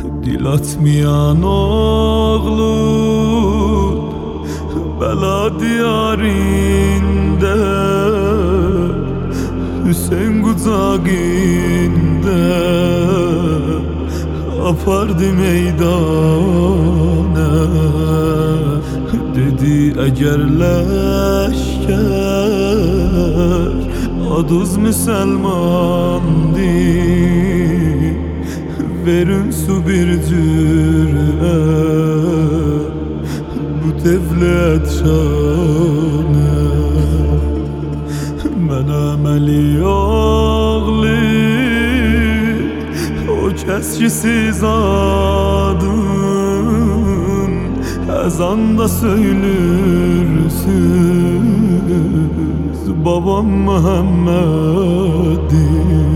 Dil atmayan oğlum bela diyarinde, Hüseyin kucağında apardı meydana. Dedi eğer leşker adız Müselmandı, verin su bir cür'e bu devlet şanı. Ben ameli oğlu o kes ki siz adın ezanda söylürsünüz babam Muhammed'i.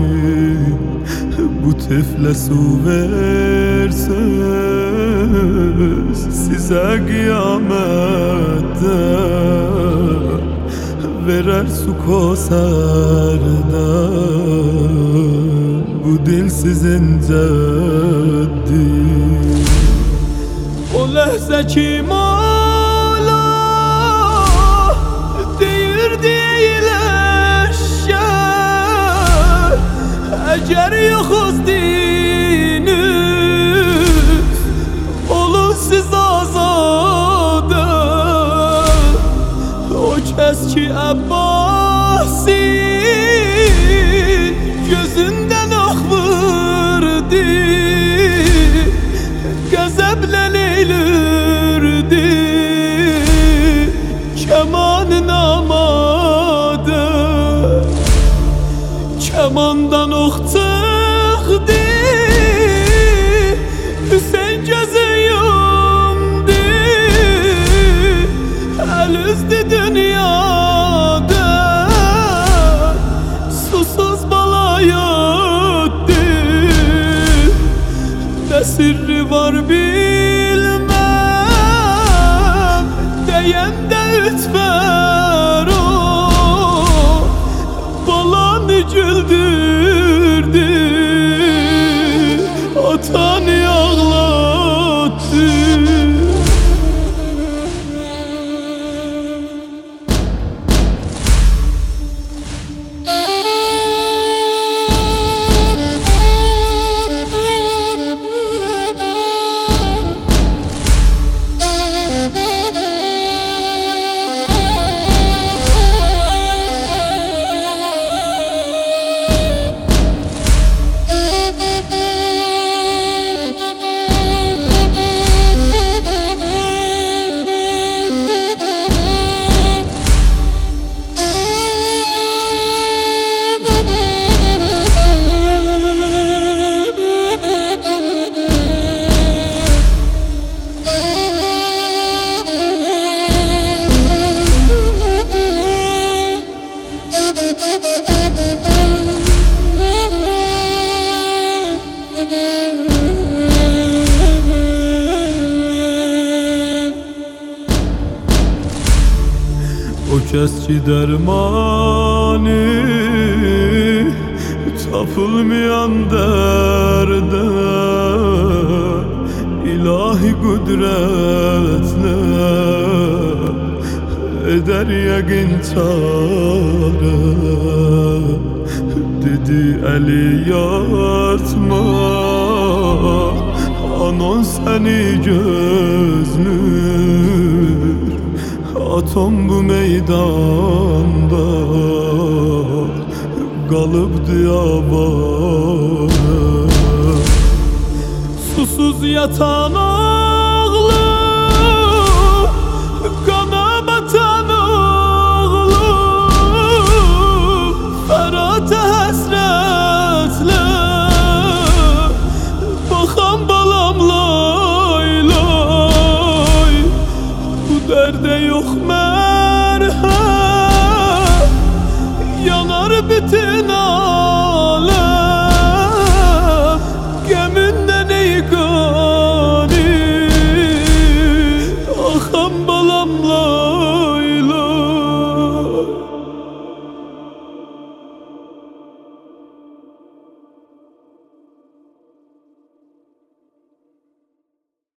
Bu tefle su verseniz size kıyamette, verer su koserden bu dil sizin ceddi. O lehze ki Mala deyirdi eyleşer, eğer yokuz dininiz olun siz azade. O kes ki Abbas'in gözünden akvırdı, gazeble leylirdi kemanın amadı. Kemandan ok çıktı, Hüseyin gözü yumdu, el üzdü dünyada, susuz bala yattı. Ne sırrı var bilmem, diyen de ütfer o balanı güldürdü, atanı ağlattı. O kes ki dermanı tapılmayan derde, ilahi kudretle eder yakin çare. Dedi eli yatma anon seni gözlür, atom bu meydanda kalıbdı yabana. Susuz yatan